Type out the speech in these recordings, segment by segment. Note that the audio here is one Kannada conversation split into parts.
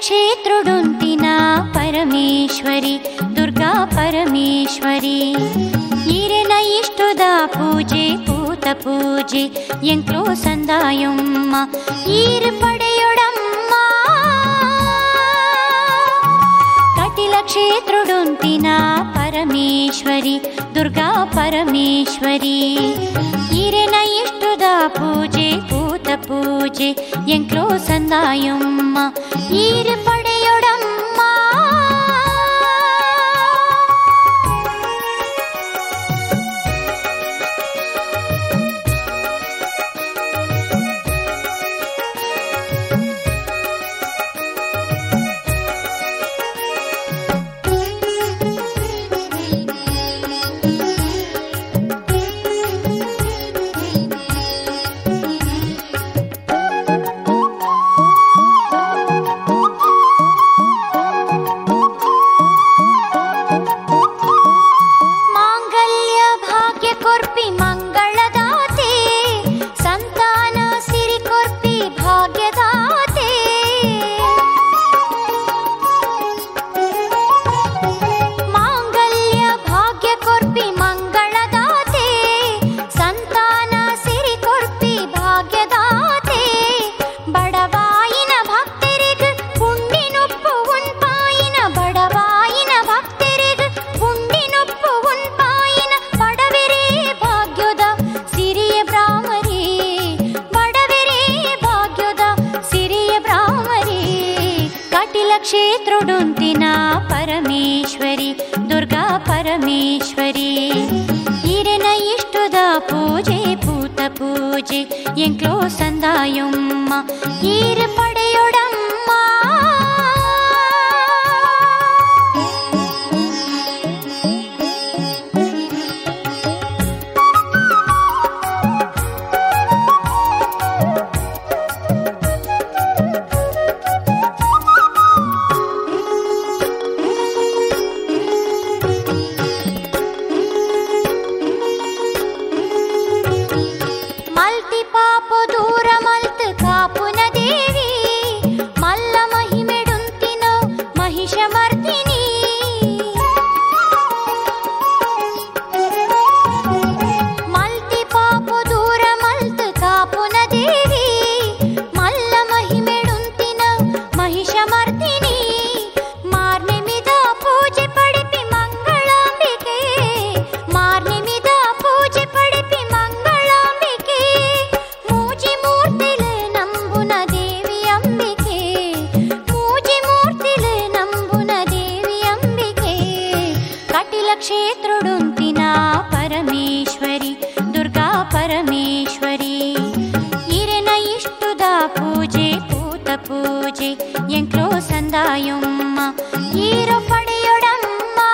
ಕ್ಷೇತ್ರಡುಂತಿನ ಪರಮೇಶ್ವರಿ ದುರ್ಗಾ ಪರಮೇಶ್ವರಿ ಈರೆನ ಇಷ್ಟುದ ಪೂಜೆ ಪೂತ ಪೂಜೆ ಎಂಕ್ಲೋ ಸಂದಾಯಮ್ಮ ಈರ್ ಪಡೆಯೊಡಮ್ಮ ಕಟಿಲ ಕ್ಷೇತ್ರಡುಂತಿನ ಪರಮೇಶ್ವರಿ ದುರ್ಗಾ ಪರಮೇಶ್ವರಿ ಈರೆನ ಇಷ್ಟುದ ಪೂಜೆ ಪೂತ ಪೂಜೆ ಎಂಕ್ಲೋ ಸಂದಾಯಮ್ಮ ಈರ್ ಪಡೆಯೊಡಮ್ಮ ಕ್ಷೇತ್ರಡುಂತಿನ ಪರಮೇಶ್ವರಿ ದುರ್ಗಾ ಪರಮೇಶ್ವರಿ ಈರೆನ ಇಷ್ಟುದ ಪೂಜೆ ಪೂತ ಪೂಜೆ ಎಂಕ್ಲೋ ಸಂದಾಯಮ್ಮ ಈರ್ ಪಡೆಯೊಡಮ್ಮ ಕ್ಷೇತ್ರಡುಂತಿನ ಪರಮೇಶ್ವರಿ ದುರ್ಗಾ ಪರಮೇಶ್ವರಿ ಈರೆನ ಇಷ್ಟುದ ಪೂಜೆ ಪೂತ ಪೂಜೆ ಎಂಕ್ಲೋ ಸಂದಾಯಮ್ಮ ಈರ ಪಡೆಯೊಡಮ್ಮ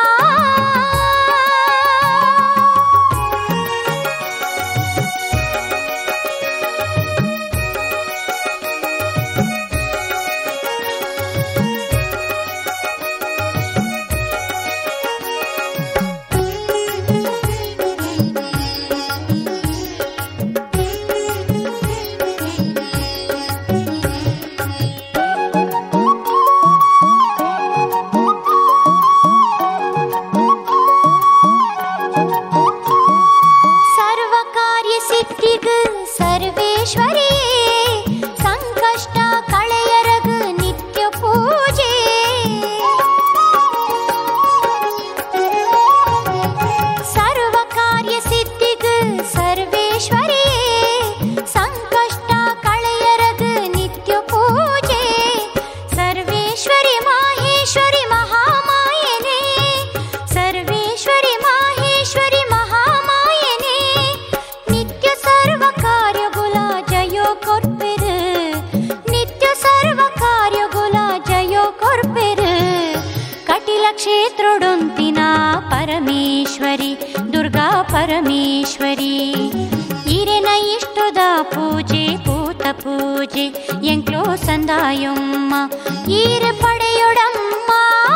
ಕ್ಷೇತ್ರಡುಂತಿನ ಪರಮೇಶ್ವರಿ ದುರ್ಗಾ ಪರಮೇಶ್ವರಿ ಈರೆನ ಇಷ್ಟುದ ಪೂಜೆ ಪೂತ ಪೂಜೆ ಎಂಕ್ಲೋ ಸಂದಾಯಮ್ಮ ಈರ್ ಪಡೆಯೊಡಮ್ಮ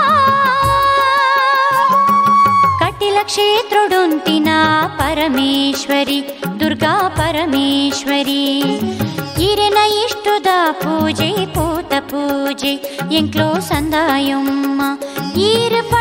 ಕಟಿಲ ಕ್ಷೇತ್ರಡುಂತಿನ ಪರಮೇಶ್ವರಿ ದುರ್ಗಾ ಪರಮೇಶ್ವರಿ ಈರೆನ ಇಷ್ಟ ಇಷ್ಟುದ ಪೂಜೆ ಪೂತ ಪೂಜೆ ಎಂಕ್ಲೋ ಸಂದಾಯಮ್ಮ ಈರ